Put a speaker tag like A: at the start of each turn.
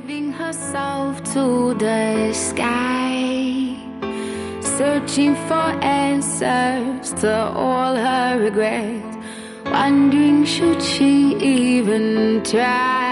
A: giving herself to the sky, searching for answers to all her regrets, wondering should she even try.